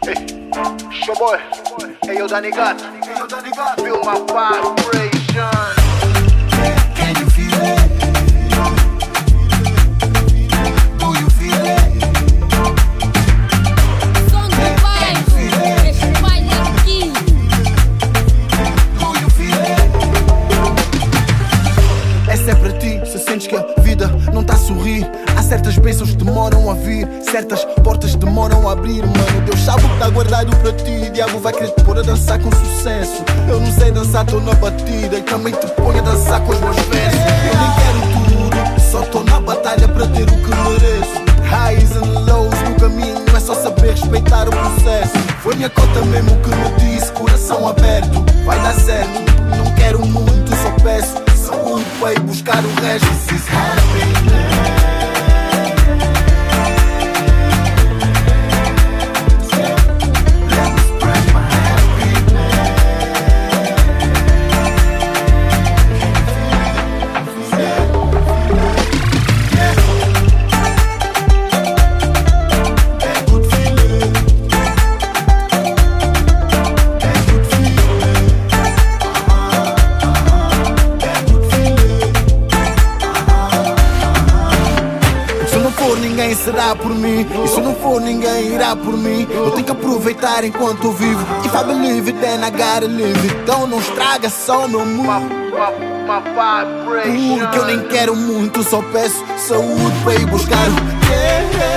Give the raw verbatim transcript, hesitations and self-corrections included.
Show boy, hey yo Danny Gat, feel my vibration. Can you feel it? Do you feel it? Som do bairro, espalha aqui. Do you feel it? Essa é para ti, se sentes que a vida não tá a sorrir. Há certas bênçãos que demoram a vir, certas portas demoram a abrir. Mano, Deus sabe o que tá guardado para ti. Diabo vai querer te pôr a dançar com sucesso. Eu não sei dançar, tô na batida e também te ponho a dançar com os meus versos. Eu nem quero tudo, só tô na batalha para ter o que mereço. Highs and lows no caminho, é só saber respeitar o processo. Foi minha cota mesmo que me disse, coração aberto, vai dar certo. Não quero muito, só peço saúde para ir buscar o resto. This is happiness. Ninguém será por mim, e se não for ninguém irá por mim. Eu tenho que aproveitar enquanto eu vivo. If I believe it, then I gotta live it. Então não estraga só o meu mood, porque eu nem quero muito, só peço saúde para ir buscar o yeah.